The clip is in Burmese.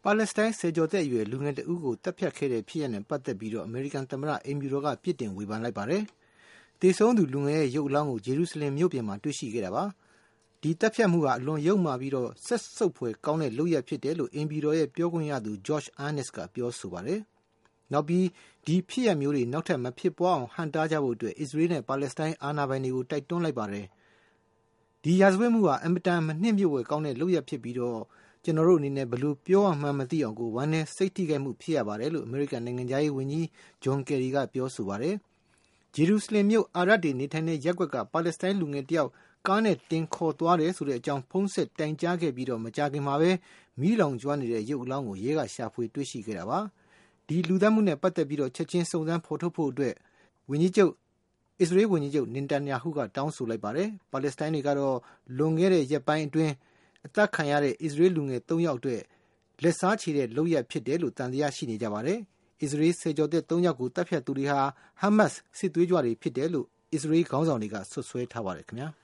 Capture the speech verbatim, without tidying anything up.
ပါလက်စတိုင်းဆယ်ကျော်သက်အရွယ်လူငယ်တဦးကိုတပ်ဖြတ်ခဲ့တဲ့ဖြစ်ရပ်နဲ့ပတ်သက်ပြီးတော့အမေရိကန်သမ္မတအိမ်ဖြူတော်ကပြစ်တင်ဝေဖန်လိုက်ပါတယ်။တေဆုံးသူလူငယ်ရဲ့ရုပ်အလောင်းကိုဂျေရုဆလင်မြို့ပြင်မှာတွေ့ရှိခဲ့တာပါ။ဒီတပ်ဖြတ်မှုကအလွန်ယုတ်မာပြီးတော့ဆက်ဆုပ်ဖွယ်ကောင်းတဲ့လုပ်ရဖြစ်တယ်လို့အိမ်ဖြူတော်ရဲ့ပြောခွင့်ရသူ Josh Earnest ကပြောဆိုပါတယ်။နောက်ပြီးဒီဖြစ်ရပ်မျိုးတွေနောက်ထပ်မဖြစ်ပွားအောင်ဟန့်တားကြဖို့အတွက်အစ္စရေးနဲ့ပါလက်စတိုင်းအာဏာပိုင်တွေကိုတိုက်တွန်းလိုက်ပါတယ်။ဒီရာဇဝတ်မှုကအင်မတန်မနှိမ့်မြုပ်ဝယ်ကောင်းတဲ့လုပ်ရဖြစ်ပြီးတော့ကျွန်တော်တို့အနေနဲ့ဘလို့ပြောအောင်မှမသိအောင်ကိုဝမ်းနဲ့စိတ်ထိခိုက်မှုဖြစ်ရပါတယ်လို့အမေရိကန်နိုင်ငံသားရေးဝန်ကြီးဂျွန်ကယ်ရီကပြောဆိုပါတယ်။ဂျေရုဆလင်မြို့အာရတ်တွေနေထိုင်တဲ့ရပ်ကွက်ကပါလက်စတိုင်းလူငယ်တယောက်ကားနဲ့တင်ခေါ်သွားတယ်ဆိုတဲ့အကြောင်းဖုံးဆက်တိုင်ကြားခဲ့ပြီးတော့မကြာခင်မှာပဲမီးလောင်ကျွမ်းနေတဲ့ရုပ်အလောင်းကိုရဲကရှာဖွေတွေ့ရှိခဲ့တာပါ။ဒီလူသတ်မှုနဲ့ပတ်သက်ပြီးတော့ချက်ချင်းစုံစမ်းဖော်ထုတ်ဖို့အတွက်ဝန်ကြီးချုပ်အစ္စရေးဝန်ကြီးချုပ်နင်တန်ယာဟုကတောင်းဆိုလိုက်ပါတယ်။ပါလက်စတိုင်းတွေကတော့လွန်ခဲ့တဲ့ရက်ပိုင်းအတွင်းအသက်ခံရတဲ့အစ္စရေးလူငယ်၃ယောက်အတွက်လက်စားချေတဲ့လုပ်ရဖြစ်တယ်လို့တန်တရားရှိနေကြပါတယ်။အစ္စရေးဆယ်ကျော်သက်၃ယောက်ကိုတပ်ဖြတ်သူတွေဟာဟာမတ်စ်စစ်သွေးကြွတွေဖြစ်တယ်လို့အစ္စရေးခေါင်းဆောင်တွေကဆွဆွဲထားပါတယ်ခင်ဗျာ။